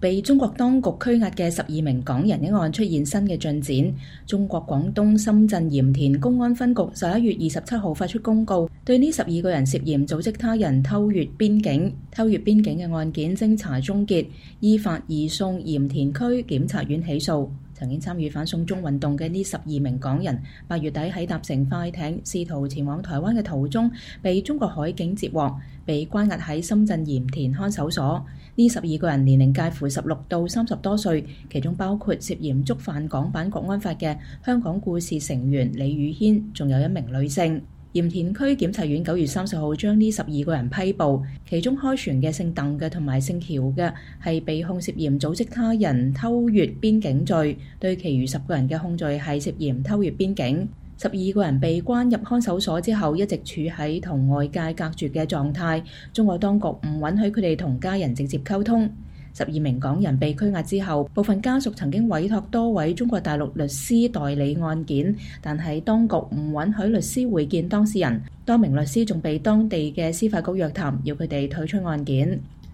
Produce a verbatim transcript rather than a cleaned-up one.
被中國當局拘押嘅十二名港人一案出現新嘅進展。中國廣東深圳鹽田公安分局十一月二十七號發出公告，對呢十二個人涉嫌組織他人偷越邊境、偷越邊境嘅案件偵查終結，依法移送鹽田區檢察院起訴。曾經參與反送中運動嘅呢十二名港人，八月底喺搭乘快艇試圖前往台灣嘅途中，被中國海警截獲，被關押喺深圳鹽田看守所。呢十二個人年齡介乎十六到三十多歲，其中包括涉嫌觸犯港版國安法嘅香港故事成員李宇軒，仲有一名女性。鹽田區檢察院九月三十號將呢十二個人批捕，其中開船嘅姓鄧嘅同埋姓喬嘅係被控涉嫌組織他人偷越邊境罪，對其餘十個人嘅控罪係涉嫌偷越邊境。十二個人被關入看守所之後，一直處喺同外界隔絕嘅狀態，中國當局唔允許佢哋同家人直接溝通。十二名港人被拘押之後，部分家屬曾經委託多位中國大陸律師代理案件，但係當局唔允許律師會見當事人。多名律師仲被當地嘅司法局約談，要佢哋退出案件。